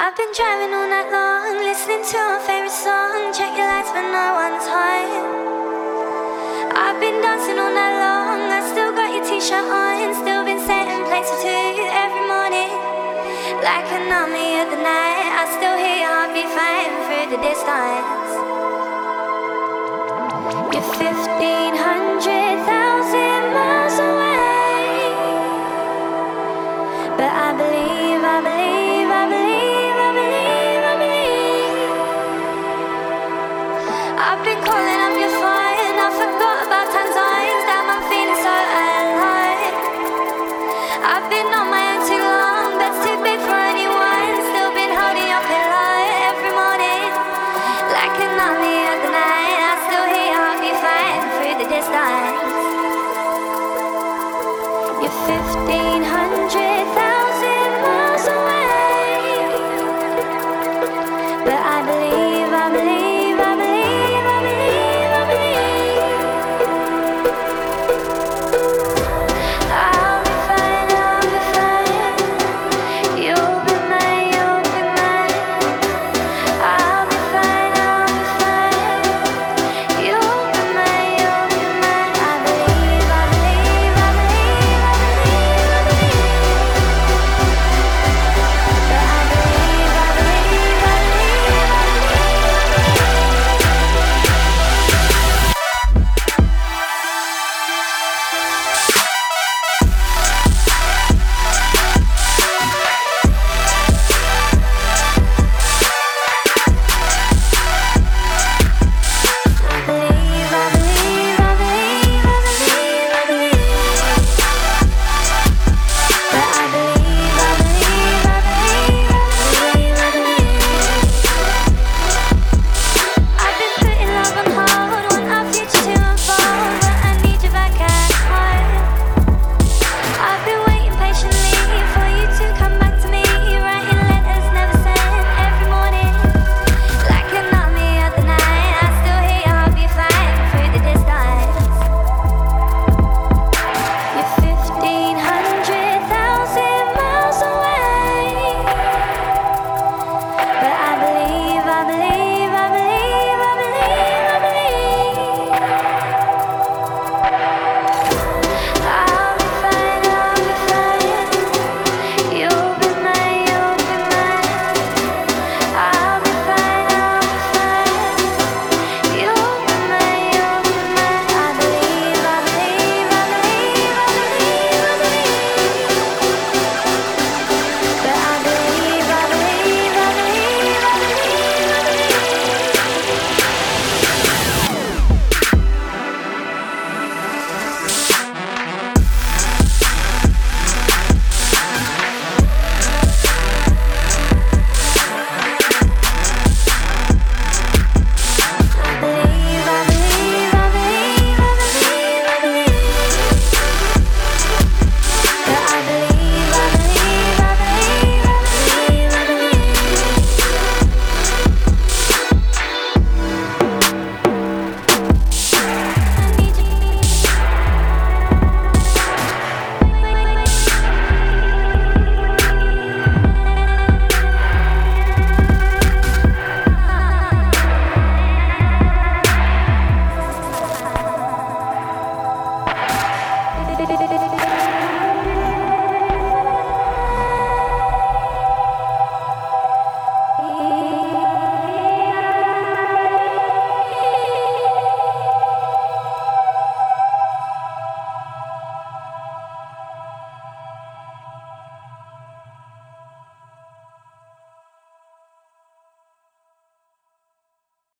I've been driving all night long, listening to my favorite song. Check your lights but no one's home. I've been dancing all night long, I still got your t-shirt on. Still been setting plates for two every morning. Like an army of the night, I still hear your heartbeat fighting through the distance. You're 1,500,000 miles away, but I believe, I believe, I believe, I believe, I believe. I've been calling up your phone, I forgot about times damn I'm feeling so alive. I've been on my own too long, bed's too big for anyone. Still been holding your pillow every morning. Like an army of the night, I still hear your heartbeat fighting through the distance. You're 15